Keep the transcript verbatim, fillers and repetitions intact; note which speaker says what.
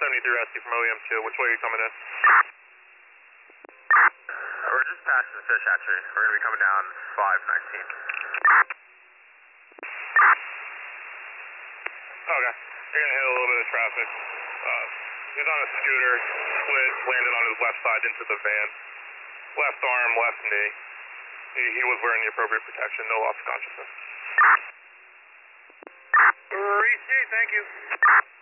Speaker 1: seventy-three rescue from O E M two. Which way are you coming in?
Speaker 2: We're just passing the fish hatchery. We're going to be coming down five nineteen.
Speaker 1: Okay. You're going to hit a little bit of traffic. Uh, he's on a scooter, split, landed on his left side into the van. Left arm, left knee. He, he was wearing the appropriate protection, no loss of consciousness.
Speaker 2: Receive, thank you.